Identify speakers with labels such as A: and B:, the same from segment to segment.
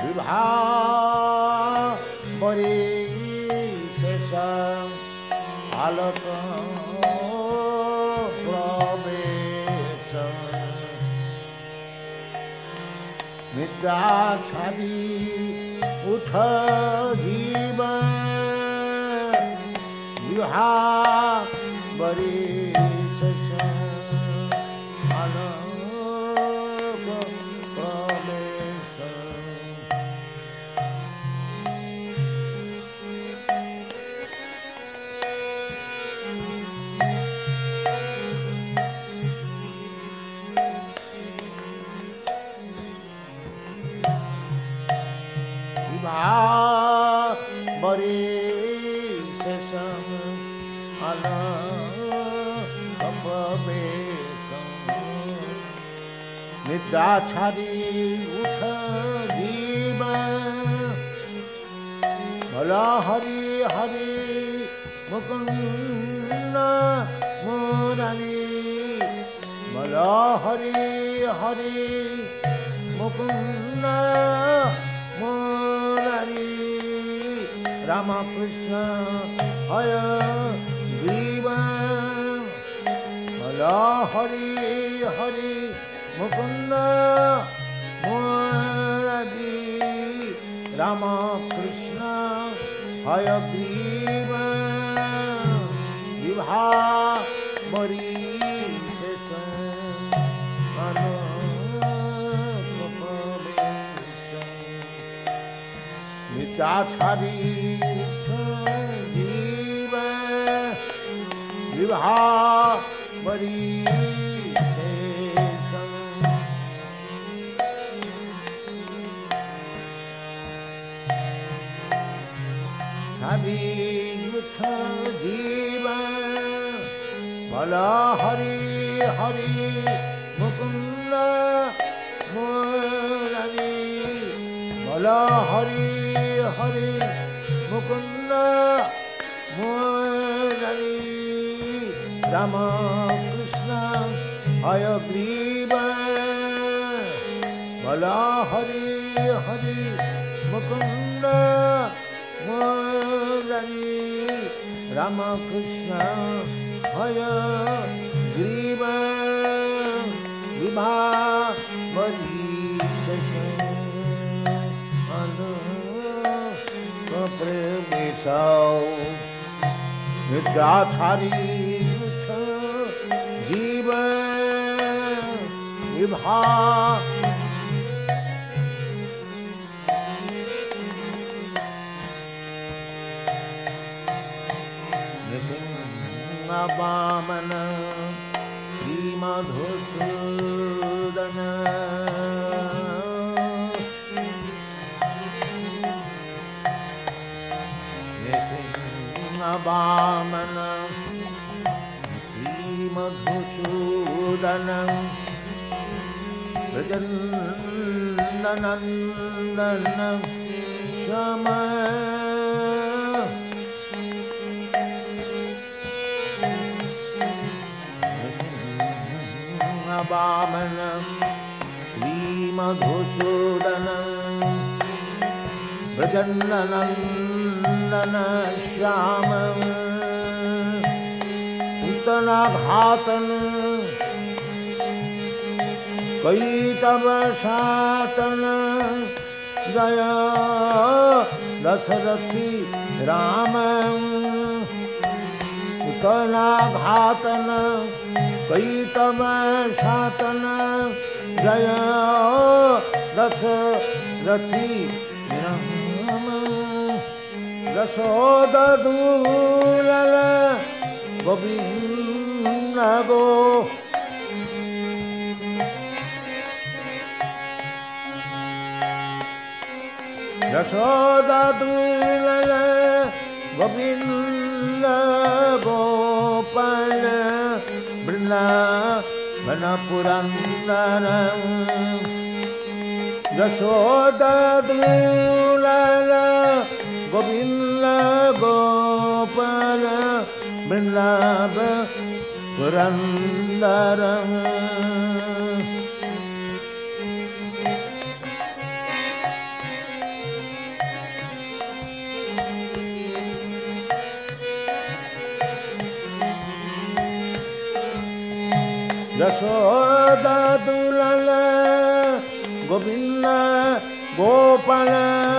A: विभावरिशेष आलोक प्रवेश मिथ्या छवि उठ जीव विभावरिशेष आलोक प्रवेश विभावरिशेष आलोक प्रवेश निद्रा छाड़ी उठ जीव भला हरि हरि मुकुंद मुरारी भला हरि हरि मुकुंद मुरारी राम कृष्ण हय ग्रीव भला हरि हरि मुकुंद मुरारी राम कृष्ण हयग्रीव विभावरिशेष आलोक प्रवेश मिथ्या छाड़ी उठ जीव विभावरिशेष छाड़ी उठ जीव भला हरि हरि मुकुंद मुरारी भला हरि हरि मुकुंद मुरारी राम कृष्ण हयग्रीव भला हरि हरि मुकुंद मुरारी राम कृष्ण हयग्रीव विभावरिशेष आलोक प्रवेश निद्रा छाड़ी उठ जीव विभाव वामन श्रीमधुसूदन वामन श्रीमधुसूदन ब्रजनंदन श्याम वामन श्रीमधुसूदन ब्रजनंदन श्याम पूतना घातन कई तब सातन जय दशरथी राम पूतना घातन कई तब सातन जय दशरथी राम यशोदा दूलल गोविंद गो यशोदा दूलल गोविंद गोपाल वृंदावन पुरंदर यशोदा दूलल गोविंद गोपाल वृंदावन पुरंदर यशोदा दुलाल गोविंद गोपाल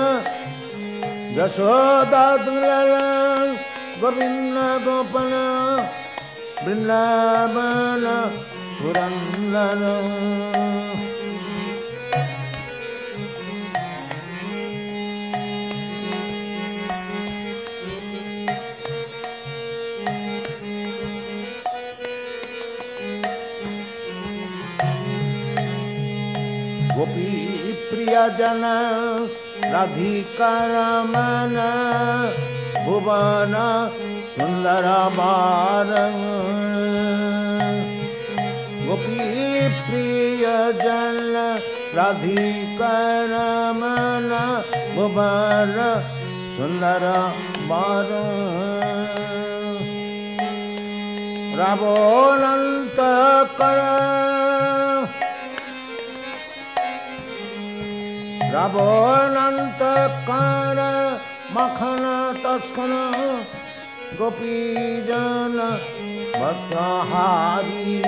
A: यशोदा दुलाल गोविंद गोपाल वृंदावन पुरंदर गोपी प्रियजन राधिका रमन भुवन सुंदर बार गोपी प्रियजन राधिका रमन भुवन सुंदर बार रावणंत कर रावणंत कर मखन तस्कर गोपीजन वस्त्रहारी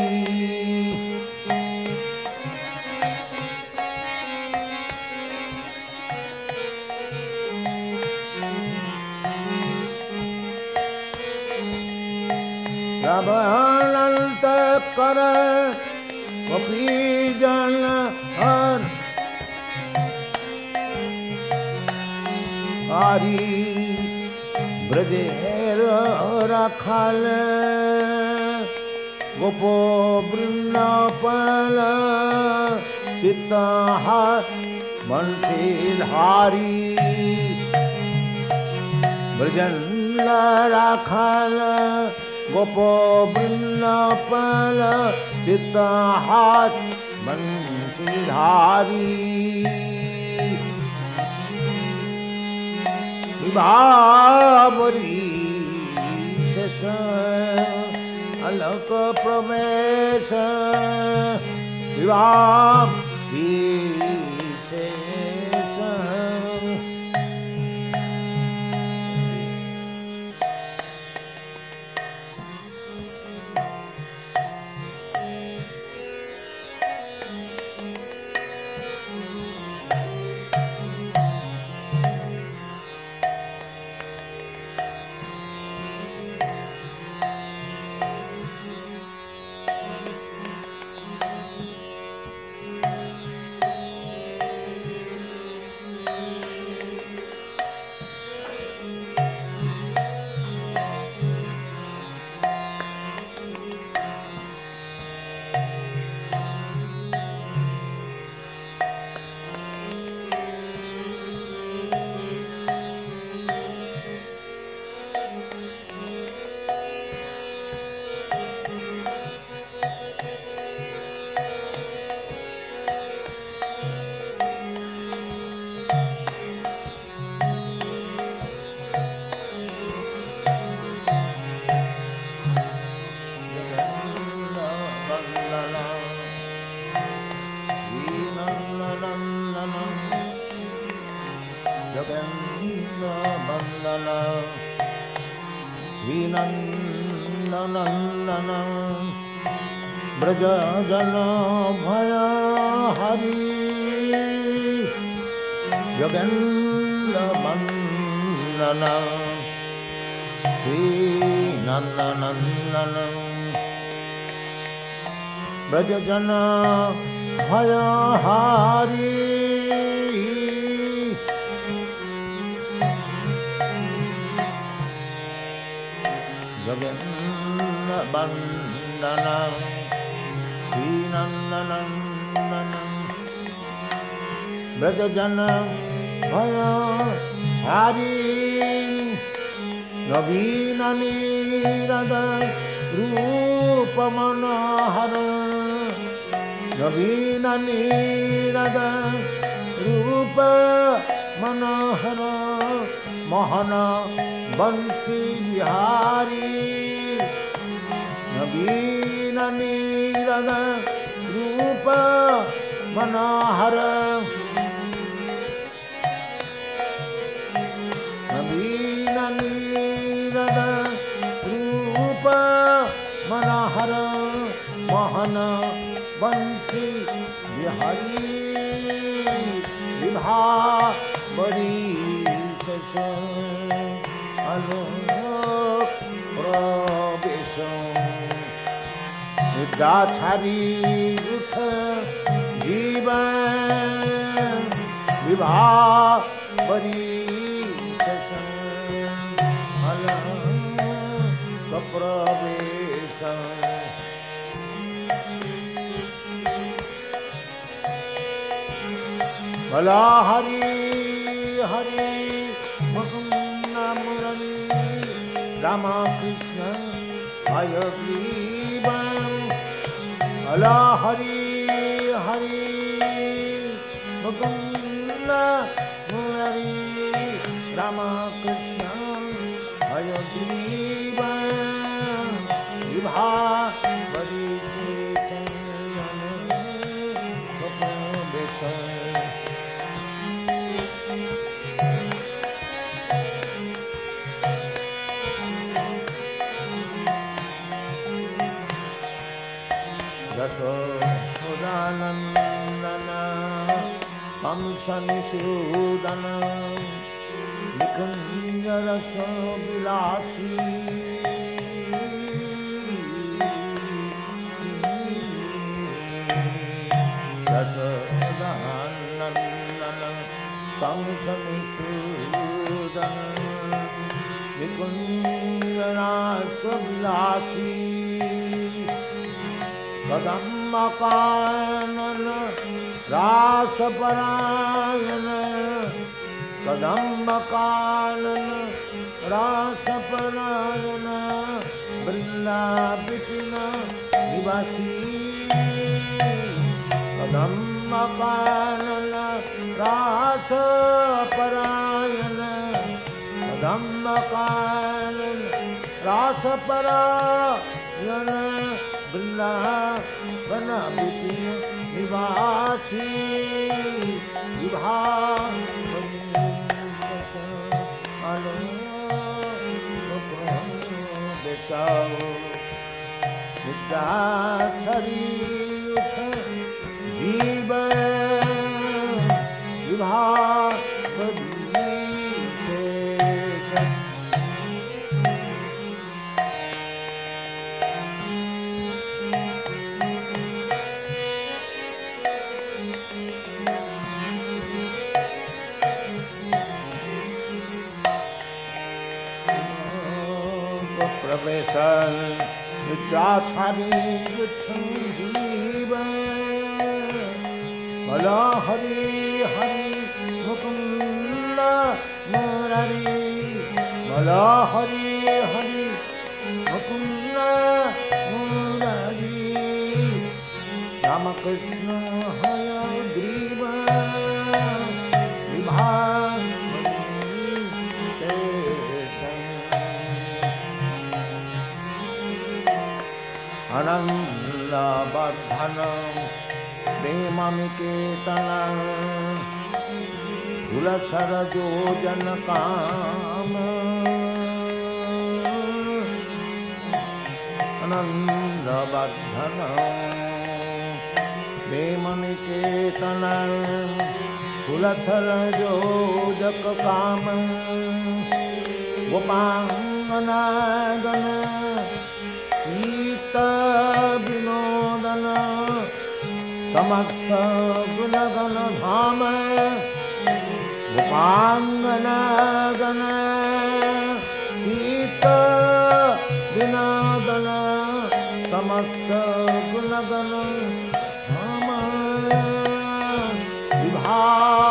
A: रावणंत कर गोपीजन हर आरी ब्रजेर रखल गोपो वृंदावन चित्तहार बंशीधारी ब्रजन रखल गोपो वृंदावन चित्तहार बंशीधारी विभावरी शेष अलक प्रवेश विभावरी शेष नंदन ब्रज जन भय हरि योगेन्द्र वंदन श्री नंदनंदन ब्रज जन भय हरि योगेन्द्र वंदन श्री नंदनंदन ब्रज जन भय हरि नवीन नीरद रूप मनोहर नवीन नीरद रूप मनोहर मोहन बंशी बिहारी नवीन नीरद रूप मनोहर नवीन नीरद रूप मनोहर मोहन बंसी बिहारी विभा बड़ी अलोक प्रवेश निद्रा छारी उठ जीवन विभा बड़ी अलोक प्रवेश भला हरि हरि मुकुंद मुरली राम कृष्ण हयग्रीव भला हरि हरि मुकुंद मुरली राम कृष्ण हयग्रीव विभा बड़ी यशोदानंदन कंसनिषूदन निकुंज रस विलासी यशोदानंदन कंसनिषूदन निकुंज रस विलासी कदम्बकानन रासपरायण कदम्बकानन रासपरायण वृंदाविपिन निवासी कदम्बकानन रासपरायण कदम्बकानन रासपरायण वृंदावन विपिन निवासी विभा निद्राक्षरी उठ जीव विभा प्रवेश निद्राक्षरी उठ जीव भला हरि हरि मुकुंद मुरारी भला हरि हरि मुकुंद मुरारी रामकृष्ण हयग्रीव विभा अनंतवर्धन प्रेमनिकेतन कुलशरजोजन काम अनंतवर्धन प्रेमनिकेतन कुलशरजोजक काम गोपांगनागन विनोदन समस्त गुणगण धाम गोपांगनागन गीत विनोदन समस्त गुणगण धाम विभा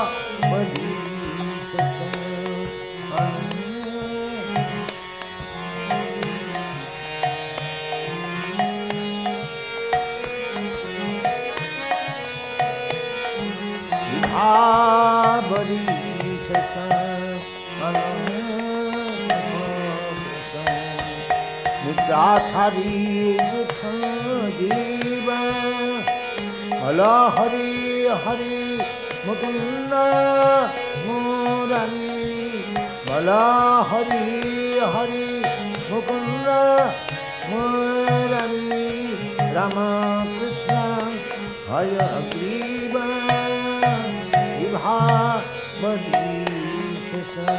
A: बड़ी निद्राक्षरी उठ जीव भला हरि हरि मुकुंद मुरारी भला Hari Hari Mukund Murari Rama Krishna Haya Griva Vibha Badishasa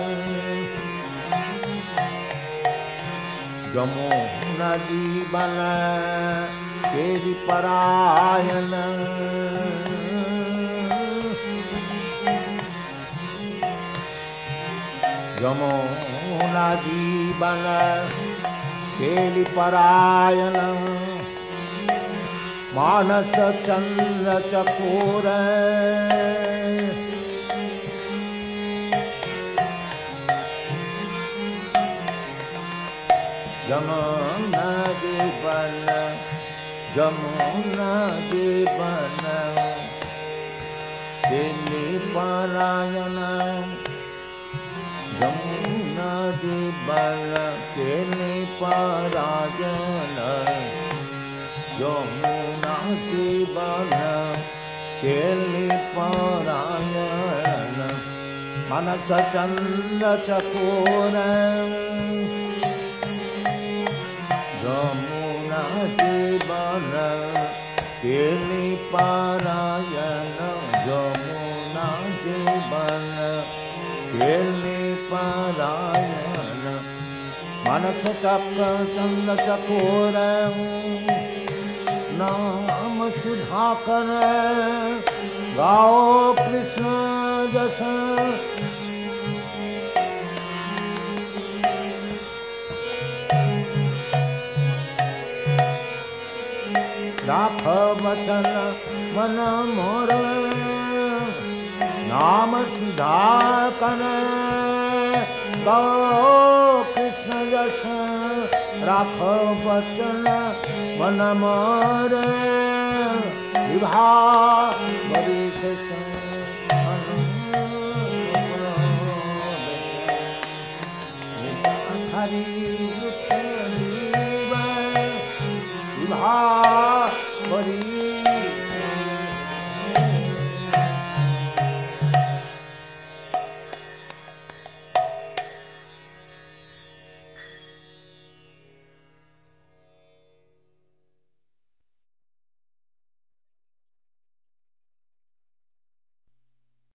A: Jamuna Jivana Keri Parayana Jamuna Jivana Keri Parayana Manasa Chandra Chakura Jamuna Jivana Jamuna Jivana Keli Parayana Jamuna Jivana Keli Parayana Jamuna Jivana Keli Parayana Manasa Chandra Chakura Jamuna Jivana Keli Parayana Jamuna Jivana Keli Parayana Manasa Chandra Chakura Naam Sudhakara Gao Krishna Jasa Rakha Vachana Mana Mora Naam Sudhakara Gao Krishna Jasa Rakha Vachana Mana Mora Vibha Badishasa Hari